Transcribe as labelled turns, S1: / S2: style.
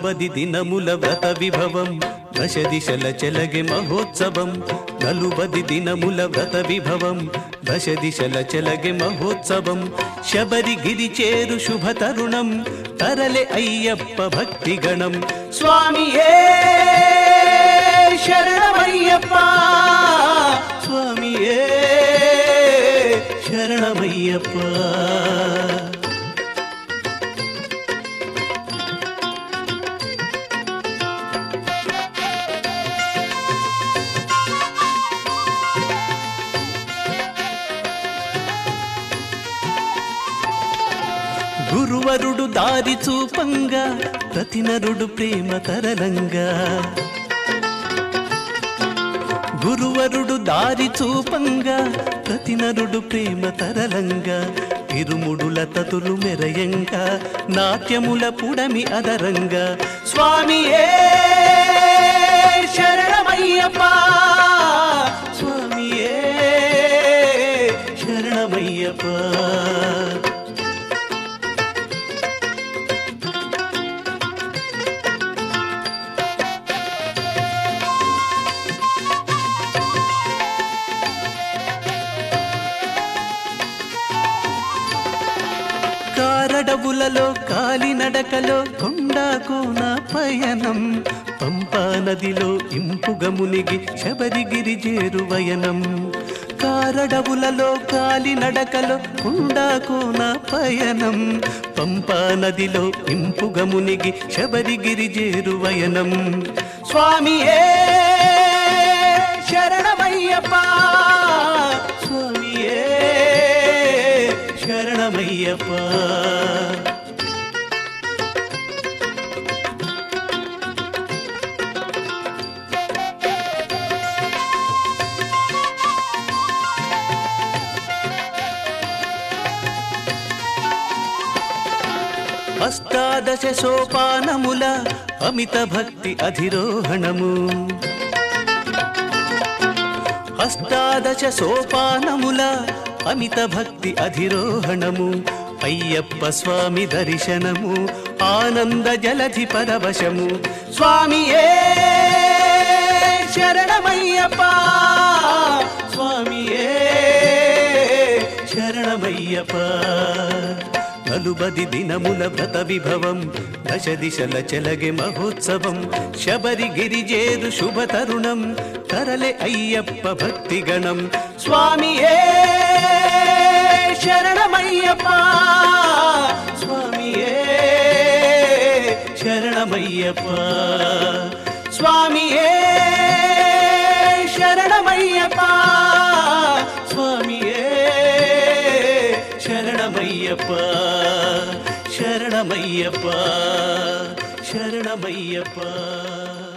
S1: నలుబది దినముల వ్రత విభవం దశ దిశల చెలగే మహోత్సవం నలుబది దినముల వ్రత విభవం దశ దిశల చెలగే మహోత్సవం శబరిగిరి చేరు శుభ తరుణం తరలే అయ్యప్ప భక్తి గణం స్వామియే శరణమయ్యప్ప స్వామియే శరణమయ్యప్ప గురువరుడు దారి చూపంగా ప్రతి నరుడు ప్రేమ తరలంగా గురువరుడు దారి చూపంగా ప్రతి నరుడు ప్రేమ తరలంగా ఇరుముడుల తతులు మెరయంగా నాట్యముల పుడమి అదరంగా స్వామియే శరణమయ్యప్ప స్వామియే శరణమయ్యప్ప కారడవులలో కాలినడకలో కొండా కోన పయనం పంపా నదిలో ఇంపుగా మునిగి శబరిగిరి చేరువయనం కారడవులలో కాలినడకలో కొండా కోన పయనం పంపా నదిలో ఇంపుగా మునిగి శబరిగిరి చేరువయనం స్వామియే శరణమయ్యప్ప స్వామియే శరణమయ్యప్ప అష్టాదశ సోపానముల అమిత భక్తి అధిరోహణము అష్టాదశ సోపానముల అమిత భక్తి అధిరోహణము అయ్యప్ప స్వామి దర్శనము ఆనంద జలధి పరవశము స్వామియే శరణమయ్యప్ప స్వామియే శరణమయ్యప్ప నలుబది దినముల వ్రత విభవం దశ దిశల చెలగే మహోత్సవం శబరిగిరి చేరు శుభ తరుణం తరలే అయ్యప్ప భక్తి గణం స్వామియే శరణమయ్యప్ప స్వామియే శరణమయ్యప్ప స్వామియే శరణమయ్యప్ప స్వామియే శరణమయ్యప్ప శరణమయ్యప్ప శరణమయ్యప్ప